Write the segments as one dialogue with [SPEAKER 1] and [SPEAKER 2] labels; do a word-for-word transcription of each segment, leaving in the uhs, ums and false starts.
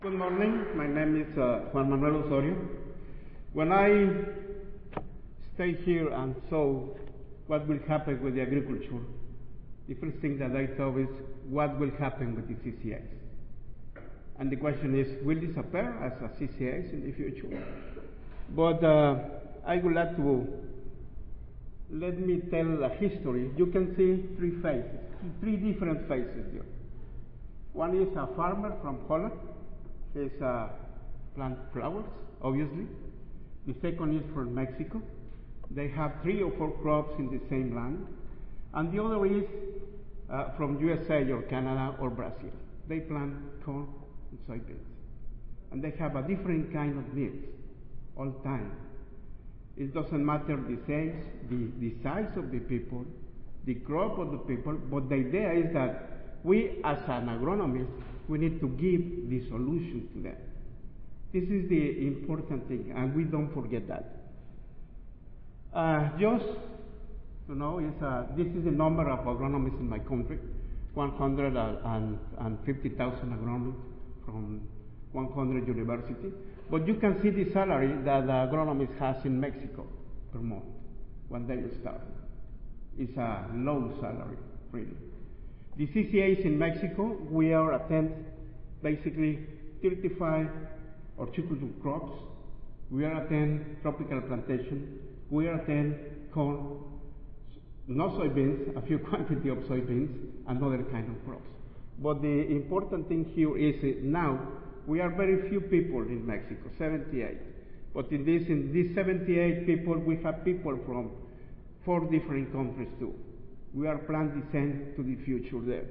[SPEAKER 1] Good morning. My name is uh, Juan Manuel Osorio. When I stay here and saw what will happen with the agriculture, the first thing that I thought is what will happen with the C C As. And the question is, will disappear as a C C As in the future? But uh, I would like to let me tell a history. You can see three phases, three different phases here. One is a farmer from Holland. He's uh, plant flowers, obviously. The second is from Mexico. They have three or four crops in the same land. And the other is uh, from U S A or Canada or Brazil. They plant corn and soybeans. And they have a different kind of needs all the time. It doesn't matter the size, the, the size of the people, the crop of the people, but the idea is that we as an agronomist, we need to give the solution to them. This is the important thing, and we don't forget that. Uh, just to know, is, uh, this is the number of agronomists in my country, one hundred fifty thousand agronomists from one hundred universities. But you can see the salary that the agronomist has in Mexico per month when they start. It's a low salary, really. The C C As in Mexico, we are attend basically thirty-five horticultural crops. We are attend tropical plantation. We are attend corn, no soybeans, a few quantity of soybeans, and other kind of crops. But the important thing here is uh, now we are very few people in Mexico, seventy-eight. But in this, in these seventy-eight people, we have people from four different countries too. We are planning to send to the future there.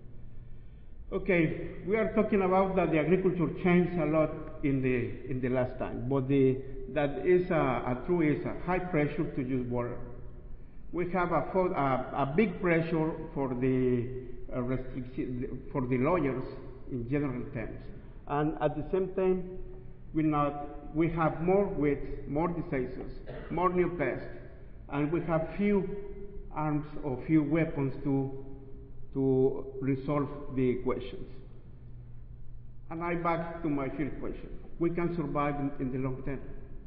[SPEAKER 1] Okay, we are talking about that the agriculture changed a lot in the in the last time, but the that is a, a true is a high pressure to use water. We have a a, a big pressure for the uh, restriction for the lawyers in general terms, and at the same time, we not we have more weeds, more diseases, more new pests, and we have few arms or few weapons to to resolve the equations. And I back to my first question. We can survive in, in the long term.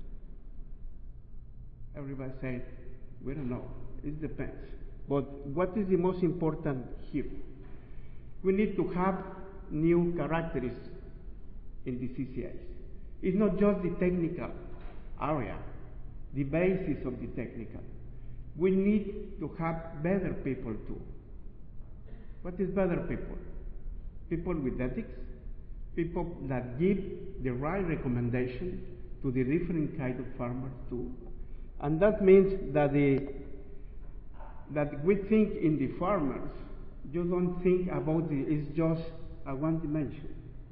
[SPEAKER 1] Everybody say, we don't know. It depends. But what is the most important here? We need to have new characteristics in the C C As. It's not just the technical area, the basis of the technical. We need to have better people too. What is better people? People with ethics, people that give the right recommendation to the different kind of farmers too. And that means that the that we think in the farmers, you don't think about it, it's just a one dimension.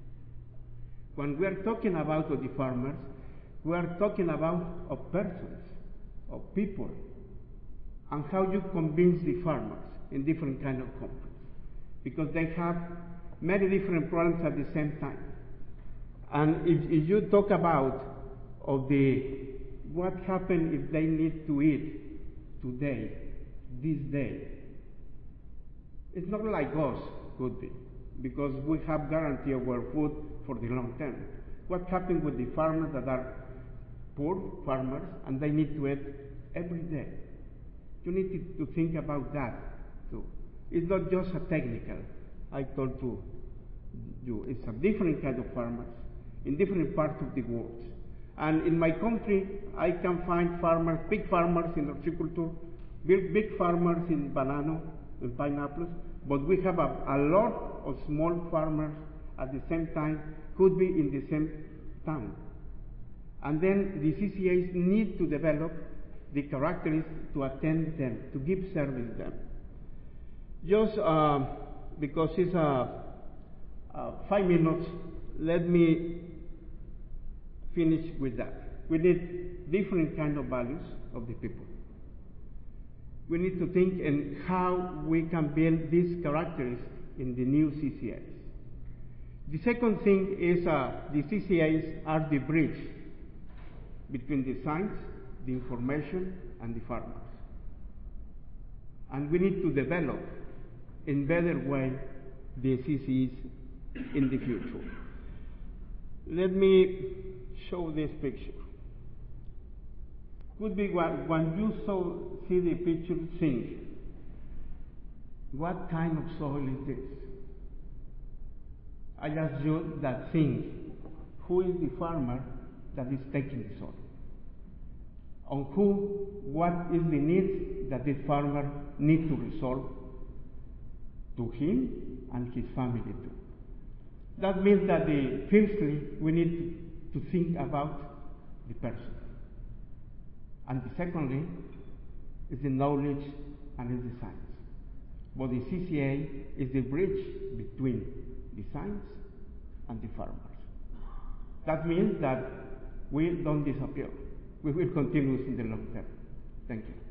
[SPEAKER 1] When we are talking about the farmers, we are talking about of persons, of people, and how you convince the farmers in different kind of countries, because they have many different problems at the same time. And if, if you talk about of the what happens if they need to eat today, this day, it's not like us could be, because we have guarantee of our food for the long term. What happens with the farmers that are poor farmers and they need to eat every day? You need to, to think about that too. It's not just a technical. I told to you, it's a different kind of farmers in different parts of the world. And in my country, I can find farmers, big farmers in horticulture, big, big farmers in banana and pineapples, but we have a, a lot of small farmers at the same time, could be in the same town. And then the C C As need to develop the characteristics to attend them, to give service them. Just uh, because it's uh, uh, five minutes, let me finish with that. We need different kind of values of the people. We need to think in how we can build these characteristics in the new C C As. The second thing is uh, the C C As are the bridge between the science, the information, and the farmers. And we need to develop in better way the C C Es in the future. Let me show this picture. Could be when, when you saw, see the picture, think, what kind of soil is this? I ask you that think, who is the farmer that is taking the soil? On who, what is the need that this farmer needs to resolve to him and his family too? That means that the, firstly, we need to, to think about the person. And the secondly, is the knowledge and is the science. But the C C A is the bridge between the science and the farmers. That means that we don't disappear. We will continue in the long term. Thank you.